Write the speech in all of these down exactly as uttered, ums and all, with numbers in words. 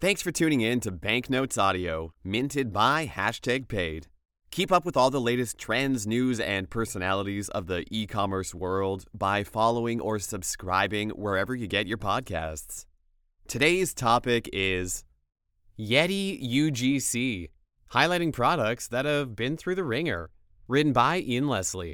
Thanks for tuning in to Banknotes Audio, minted by Hashtag Paid. Keep up with all the latest trends, news, and personalities of the e-commerce world by following or subscribing wherever you get your podcasts. Today's topic is Yeti U G C, highlighting products that have been through the ringer, written by Ian Leslie.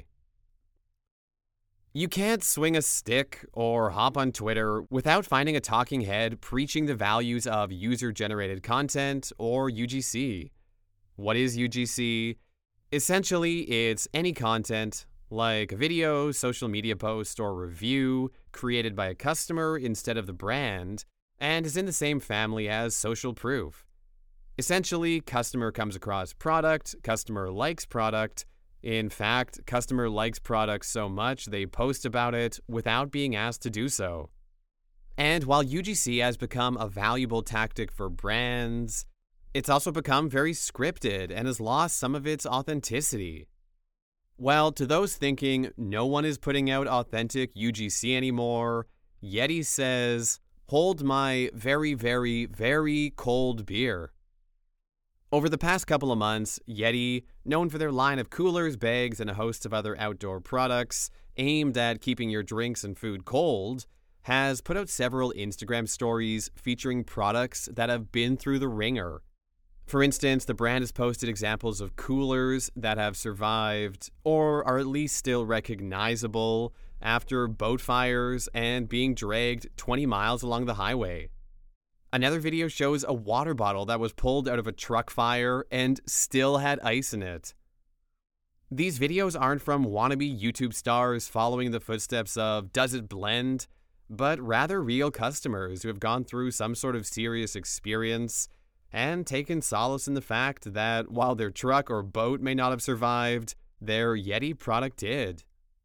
You can't swing a stick or hop on Twitter without finding a talking head preaching the values of user-generated content, or U G C. What is U G C? Essentially, it's any content, like a video, social media post, or review, created by a customer instead of the brand, and is in the same family as social proof. Essentially, customer comes across product, customer likes product. In fact, customer likes products so much they post about it without being asked to do so. And while U G C has become a valuable tactic for brands, it's also become very scripted and has lost some of its authenticity. Well, to those thinking no one is putting out authentic U G C anymore, Yeti says, "Hold my very, very, very cold beer." Over the past couple of months, Yeti, known for their line of coolers, bags, and a host of other outdoor products aimed at keeping your drinks and food cold, has put out several Instagram stories featuring products that have been through the ringer. For instance, the brand has posted examples of coolers that have survived, or are at least still recognizable, after boat fires and being dragged twenty miles along the highway. Another video shows a water bottle that was pulled out of a truck fire and still had ice in it. These videos aren't from wannabe YouTube stars following the footsteps of Does It Blend, but rather real customers who have gone through some sort of serious experience and taken solace in the fact that while their truck or boat may not have survived, their Yeti product did.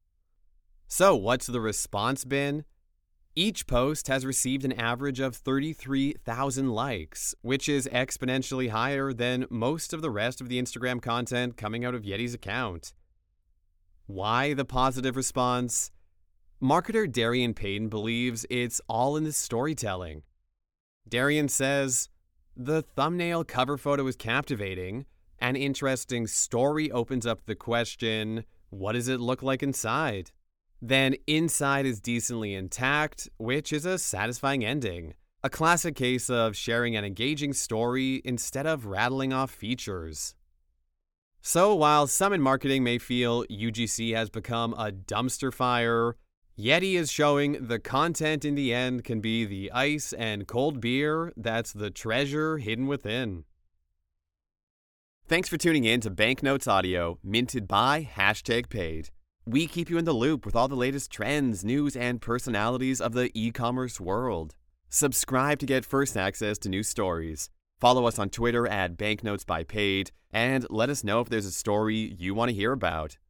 So what's the response been? Each post has received an average of thirty-three thousand likes, which is exponentially higher than most of the rest of the Instagram content coming out of Yeti's account. Why the positive response? Marketer Darian Payton believes it's all in the storytelling. Darian says, "The thumbnail cover photo is captivating. An interesting story opens up the question, what does it look like inside? Then inside is decently intact, which is a satisfying ending. A classic case of sharing an engaging story instead of rattling off features." So while some in marketing may feel U G C has become a dumpster fire, Yeti is showing the content in the end can be the ice and cold beer that's the treasure hidden within. Thanks for tuning in to Banknotes Audio, minted by Hashtag Paid. We keep you in the loop with all the latest trends, news, and personalities of the e-commerce world. Subscribe to get first access to new stories. Follow us on Twitter at Banknotes by Paid, and let us know if there's a story you want to hear about.